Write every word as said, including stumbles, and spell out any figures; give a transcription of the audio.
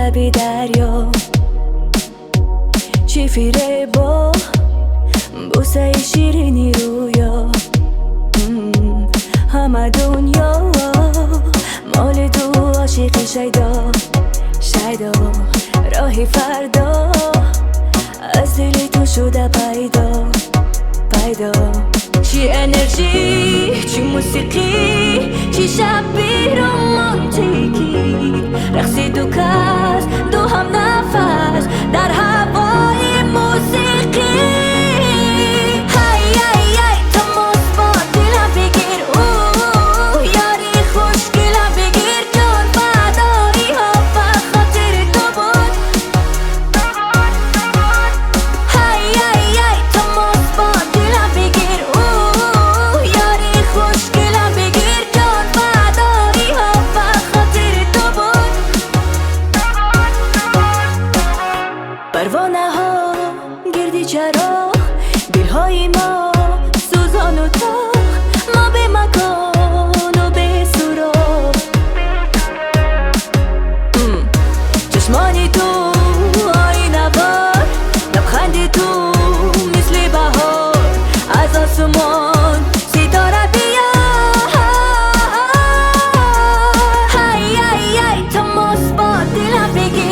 لبی دریا، چی فیره با بوسه شیرینی رویا. همه دنیا مال تو عاشق شیدا، شیدا راهی فردا از دل تو شده پیدا پیدا. چی انرژی، چی موسیقی، چی شبی رومانتیکی، رقصی دو کس دو هم نفس در هوای موسیقی. هی هی هی تماس با دلم بگیر، اوه یاری خوشگلم بگیر، جان فدایی ها بخاطر تو بود. هی هی هی تماس با دلم بگیر، اوه یاری خوشگلم بگیر، جان فدایی ها بخاطر تو بود. پروانه ها گردی چرا دلهای ما سوزان و تاخ، ما به مکان و به سراغ. چشمانی تو آینه وار، لبخند تو مثل بهار، از آسمان ستاره بیا. هی هی هی تماس با دلم بگیر،